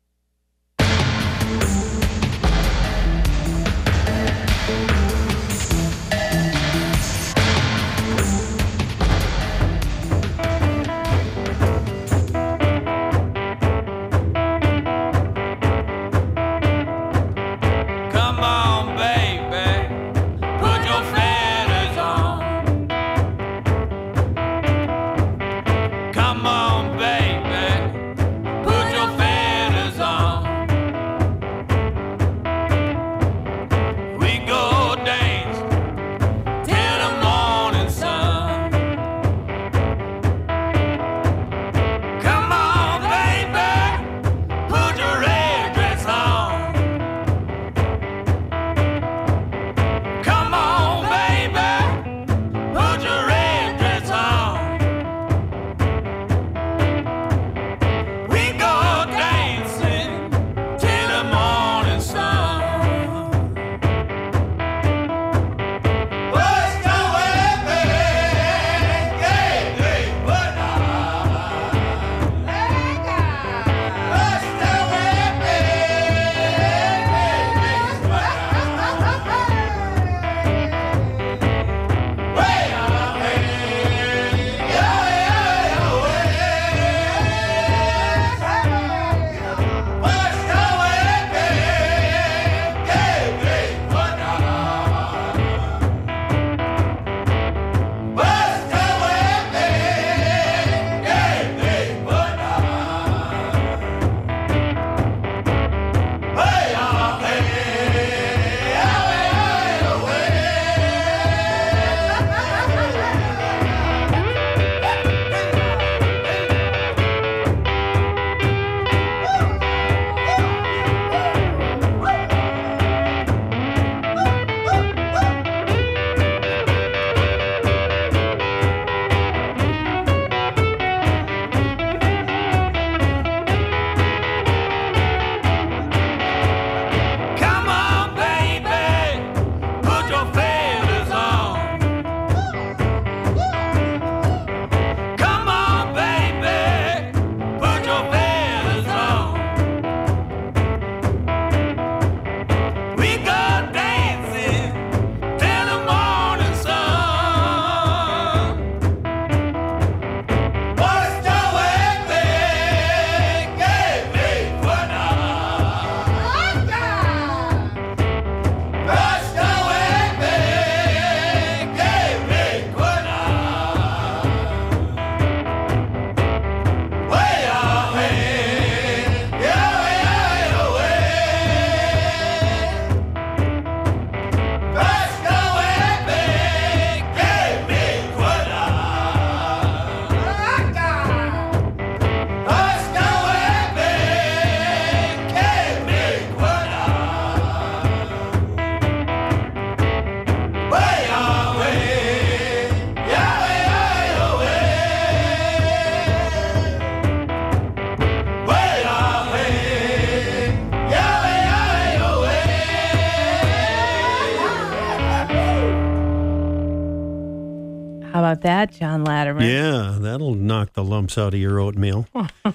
How about that, John Latimer? Yeah, that'll knock the lumps out of your oatmeal.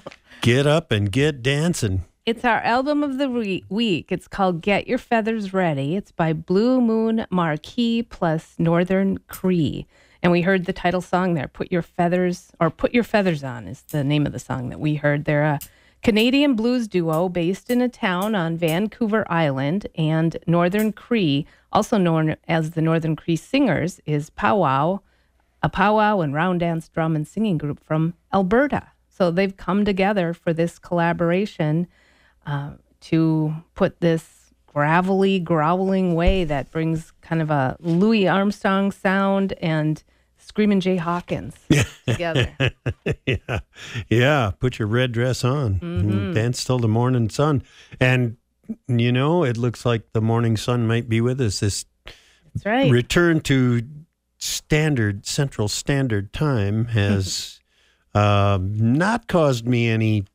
Get up and get dancing. It's our album of the re- week. It's called Get Your Feathers Ready. It's by Blue Moon Marquee plus Northern Cree. And we heard the title song there, Put Your Feathers, or Put Your Feathers On is the name of the song that we heard. They're a Canadian blues duo based in a town on Vancouver Island, and Northern Cree, also known as the Northern Cree Singers, is powwow, a powwow and round dance drum and singing group from Alberta. So they've come together for this collaboration uh, to put this gravelly, growling way that brings kind of a Louis Armstrong sound and Screamin' Jay Hawkins together. yeah, yeah. Put your red dress on Mm-hmm. and dance till the morning sun. And, you know, it looks like the morning sun might be with us. This That's right. return to standard, Central Standard Time has uh, not caused me any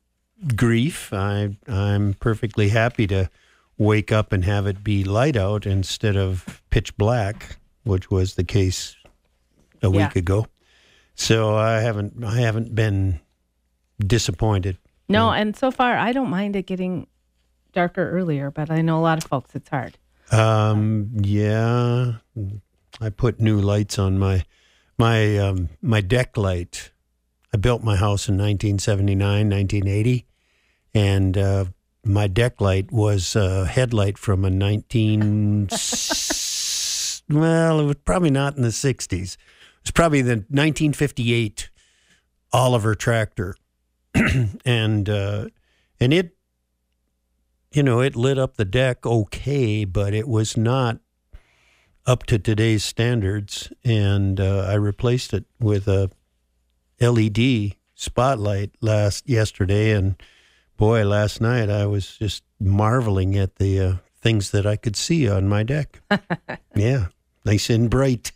grief. I, I'm perfectly happy to wake up and have it be light out instead of pitch black, which was the case a Yeah. week ago. So I haven't I haven't been disappointed. No, and so far I don't mind it getting darker earlier, but I know a lot of folks it's hard. Um, yeah, I put new lights on my my um, my deck light. I built my house in nineteen seventy-nine, nineteen eighty, and uh, my deck light was a headlight from a nineteen well, it was probably not in the sixties. It was probably the nineteen fifty-eight Oliver tractor, and uh, and it. You know, it lit up the deck okay, but it was not up to today's standards. And uh, I replaced it with a L E D spotlight last yesterday. And boy, last night I was just marveling at the uh, things that I could see on my deck. Yeah, nice and bright.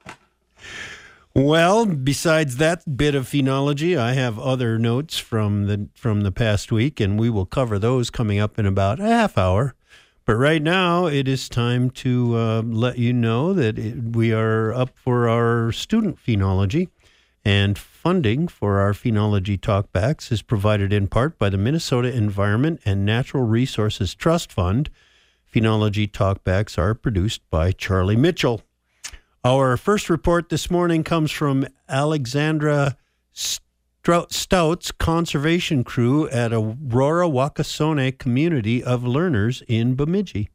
Well, besides that bit of phenology, I have other notes from the from the past week, and we will cover those coming up in about a half hour. But right now, it is time to uh, let you know that it, we are up for our student phenology, and funding for our phenology talkbacks is provided in part by the Minnesota Environment and Natural Resources Trust Fund. Phenology talkbacks are produced by Charlie Mitchell. Our first report this morning comes from Alexandra Stout's conservation crew at Aurora Wakasone Community of Learners in Bemidji.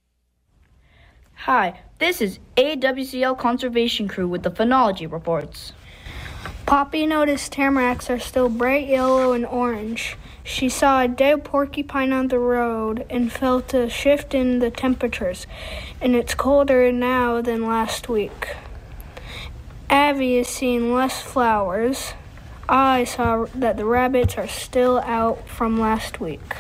Hi, this is A W C L Conservation Crew with the phenology reports. Poppy noticed tamaracks are still bright yellow and orange. She saw a dead porcupine on the road and felt a shift in the temperatures, and it's colder now than last week. Abby is seeing less flowers. I saw that the rabbits are still out from last week.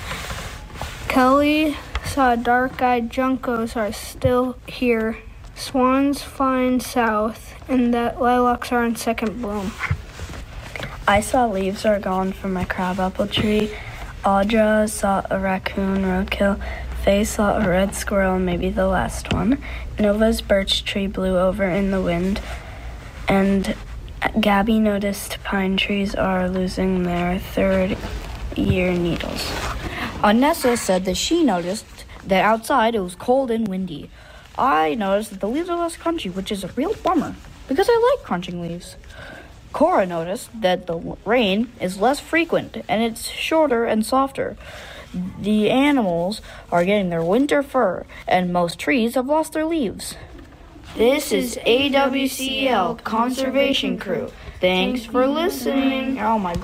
Kelly saw dark-eyed juncos are still here. Swans flying south, and that lilacs are in second bloom. I saw leaves are gone from my crabapple tree. Audra saw a raccoon roadkill. Faye saw a red squirrel, maybe the last one. Nova's birch tree blew over in the wind. And Gabby noticed pine trees are losing their third-year needles. Anessa said that she noticed that outside it was cold and windy. I noticed that the leaves are less crunchy, which is a real bummer, because I like crunching leaves. Cora noticed that the rain is less frequent and it's shorter and softer. The animals are getting their winter fur, and most trees have lost their leaves. This is A W C L Conservation Crew. Thanks for listening. Oh my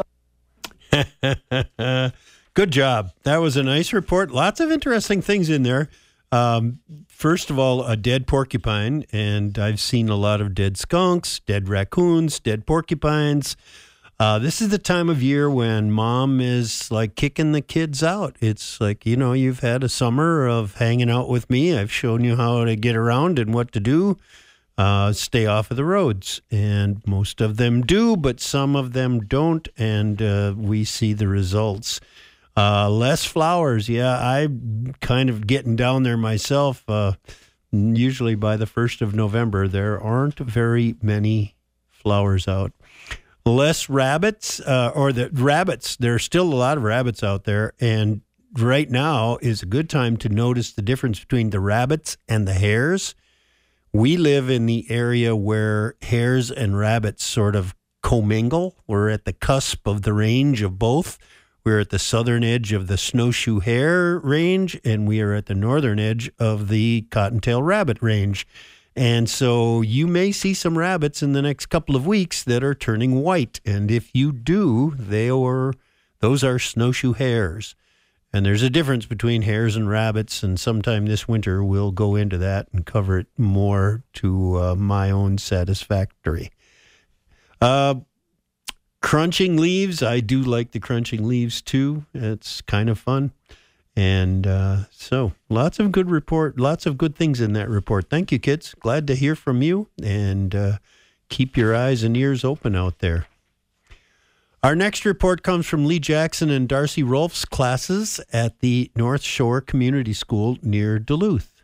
God. Good job. That was a nice report. Lots of interesting things in there. Um, first of all, a dead porcupine, and I've seen a lot of dead skunks, dead raccoons, dead porcupines. Uh, this is the time of year when mom is like kicking the kids out. It's like, you know, you've had a summer of hanging out with me. I've shown you how to get around and what to do. Uh, stay off of the roads. And most of them do, but some of them don't. And uh, we see the results. Uh, less flowers. Yeah, I'm kind of getting down there myself. Uh, usually by the first of November, there aren't very many flowers out. Less rabbits, uh, or the rabbits. There are still a lot of rabbits out there. And right now is a good time to notice the difference between the rabbits and the hares. We live in the area where hares and rabbits sort of commingle. We're at the cusp of the range of both. We're at the southern edge of the snowshoe hare range, and we are at the northern edge of the cottontail rabbit range. And so you may see some rabbits in the next couple of weeks that are turning white. And if you do, they are, those are snowshoe hares. And there's a difference between hares and rabbits, and sometime this winter we'll go into that and cover it more to uh, my own satisfactory. Uh, crunching leaves, I do like the crunching leaves too. It's kind of fun. And uh, so lots of good report, lots of good things in that report. Thank you, kids. Glad to hear from you, and uh, keep your eyes and ears open out there. Our next report comes from Lee Jackson and Darcy Rolfe's classes at the North Shore Community School near Duluth.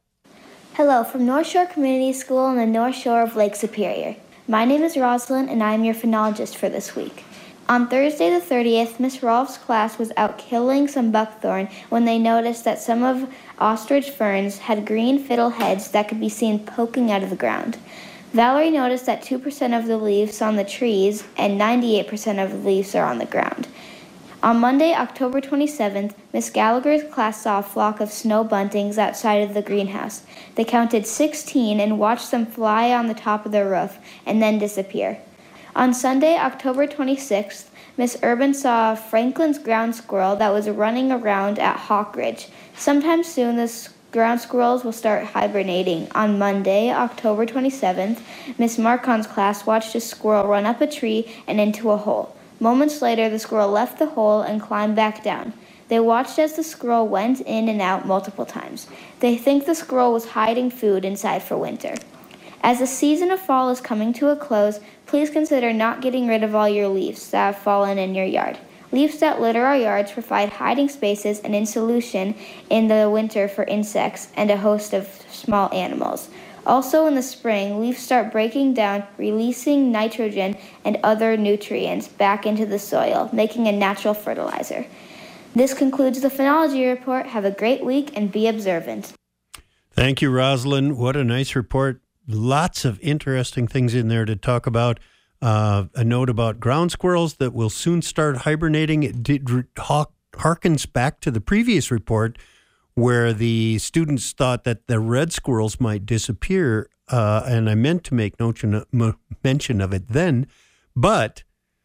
Hello from North Shore Community School on the North Shore of Lake Superior. My name is Rosalind and I am your phenologist for this week. On Thursday the thirtieth, Miss Rolfe's class was out killing some buckthorn when they noticed that some of ostrich ferns had green fiddle heads that could be seen poking out of the ground. Valerie noticed that two percent of the leaves on the trees and ninety-eight percent of the leaves are on the ground. On Monday, October twenty-seventh, Miss Gallagher's class saw a flock of snow buntings outside of the greenhouse. They counted sixteen and watched them fly on the top of the roof and then disappear. On Sunday, October twenty-sixth, Miss Urban saw Franklin's ground squirrel that was running around at Hawk Ridge. Sometime soon, the ground squirrels will start hibernating. On Monday, October twenty-seventh, Miss Marcon's class watched a squirrel run up a tree and into a hole. Moments later, the squirrel left the hole and climbed back down. They watched as the squirrel went in and out multiple times. They think the squirrel was hiding food inside for winter. As the season of fall is coming to a close, please consider not getting rid of all your leaves that have fallen in your yard. Leaves that litter our yards provide hiding spaces and insulation in the winter for insects and a host of small animals. Also in the spring, leaves start breaking down, releasing nitrogen and other nutrients back into the soil, making a natural fertilizer. This concludes the phenology report. Have a great week and be observant. Thank you, Rosalind. What a nice report. Lots of interesting things in there to talk about. Uh, a note about ground squirrels that will soon start hibernating. It did hawk, harkens back to the previous report where the students thought that the red squirrels might disappear, uh, and I meant to make notion, mention of it then. But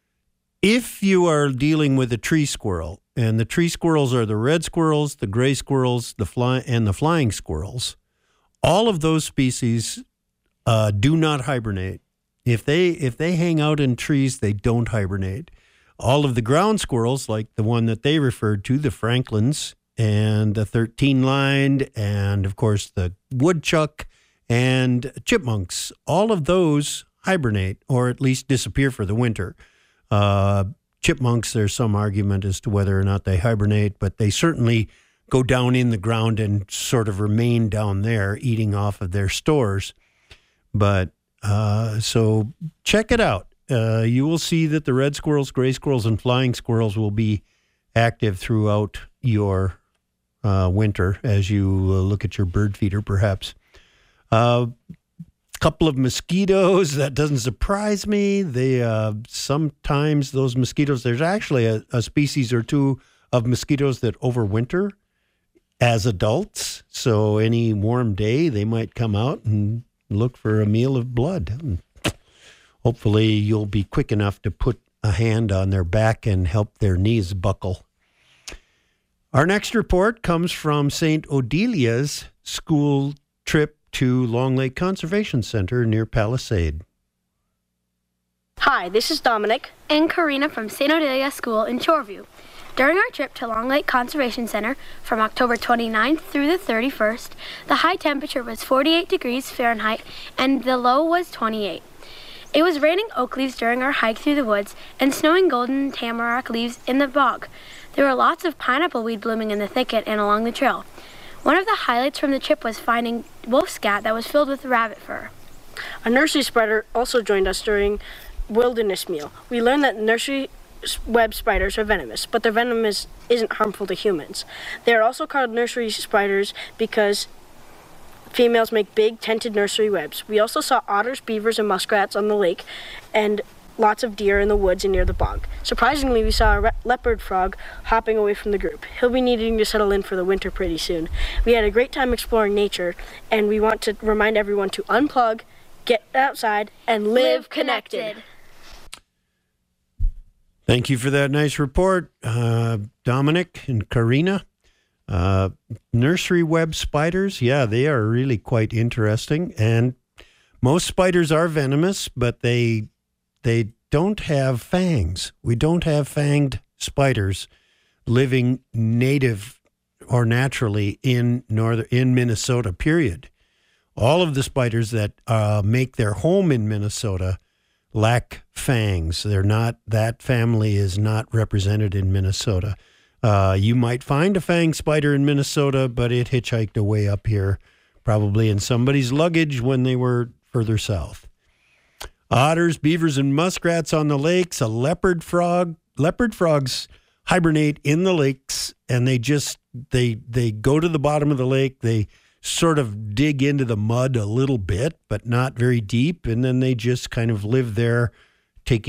if you are dealing with a tree squirrel, and the tree squirrels are the red squirrels, the gray squirrels, the fly, and the flying squirrels, all of those species Uh, do not hibernate. If they if they hang out in trees, they don't hibernate. All of the ground squirrels, like the one that they referred to, the Franklins and the thirteen-lined, and of course the woodchuck and chipmunks, all of those hibernate or at least disappear for the winter. Uh, chipmunks, there's some argument as to whether or not they hibernate, but they certainly go down in the ground and sort of remain down there, eating off of their stores. But uh, so check it out. Uh, you will see that the red squirrels, gray squirrels, and flying squirrels will be active throughout your uh, winter as you uh, look at your bird feeder, perhaps. A uh, couple of mosquitoes, that doesn't surprise me. They uh, sometimes those mosquitoes, there's actually a, a species or two of mosquitoes that overwinter as adults. So any warm day, they might come out and look for a meal of blood. Hopefully you'll be quick enough to put a hand on their back and help their knees buckle. Our next report comes from Saint Odelia's school trip to Long Lake Conservation Center near Palisade. Hi, this is Dominic and Karina from Saint Odelia School in Shoreview. During our trip to Long Lake Conservation Center from October twenty-ninth through the thirty-first, the high temperature was forty-eight degrees Fahrenheit and the low was twenty-eight. It was raining oak leaves during our hike through the woods and snowing golden tamarack leaves in the bog. There were lots of pineapple weed blooming in the thicket and along the trail. One of the highlights from the trip was finding wolf scat that was filled with rabbit fur. A nursery spider also joined us during wilderness meal. We learned that nursery web spiders are venomous, but their venom is, isn't harmful to humans. They are also called nursery spiders because females make big tented nursery webs. We also saw otters, beavers, and muskrats on the lake, and lots of deer in the woods and near the bog. Surprisingly, we saw a re- leopard frog hopping away from the group. He'll be needing to settle in for the winter pretty soon. We had a great time exploring nature, and we want to remind everyone to unplug, get outside, and live, live connected. connected. Thank you for that nice report, uh, Dominic and Karina. Uh, nursery web spiders, yeah, they are really quite interesting. And most spiders are venomous, but they they don't have fangs. We don't have fanged spiders living native or naturally in northern in Minnesota, period. All of the spiders that uh, make their home in Minnesota lack fangs. They're not, that family is not represented in Minnesota. Uh, you might find a fang spider in Minnesota, but it hitchhiked away up here, probably in somebody's luggage when they were further south. Otters, beavers, and muskrats on the lakes. A leopard frog. Leopard frogs hibernate in the lakes, and they just, they they go to the bottom of the lake. They sort of dig into the mud a little bit, but not very deep, and then they just kind of live there